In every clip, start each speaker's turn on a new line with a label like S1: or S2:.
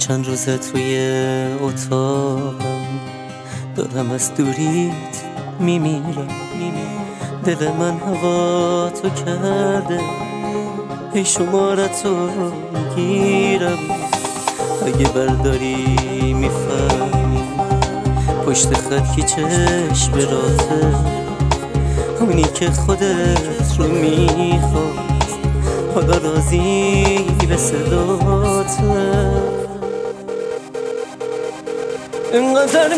S1: چند روزه توی اتاقم دارم از دوریت میمیرم. دل من هوا تو کرده، ای شمارتو میگیرم. اگه برداری میفهمی پشت خط کی چشم راته، اونی که خودت رو میخواست حالا راضی به صداته. اینقدر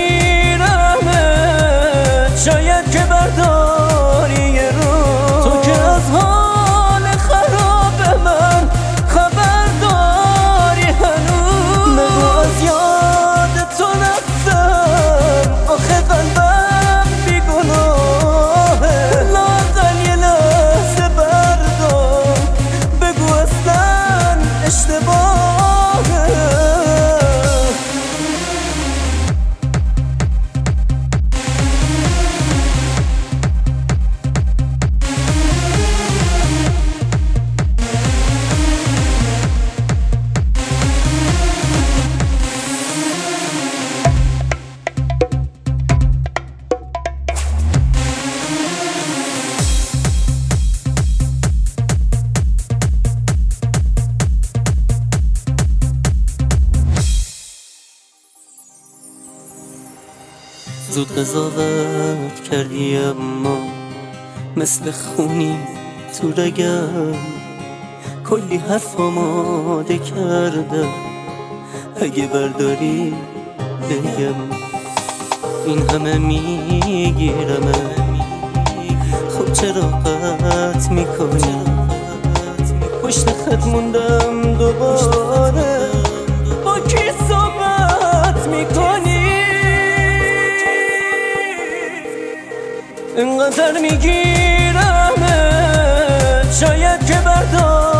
S1: میگیرمت شاید که برداری یه روز، تو که از حال خراب من خبر داری هنوز. نگو از یاد تو رفتم، آخه قلبم بیگناهه. لااقل یه لحظه بردار، بگو اصلا اشتباهه. زود قضاوت کردی اما مثل خونی تو رگم، کلی حرف آماده کرده. اگه برداری بگم این همه میگیرم، خب چرا قطع میکنی؟ پشت خط موندم دوباره، با کی صحبت میکنی؟ اینقدر میگیرمت شاید که بردار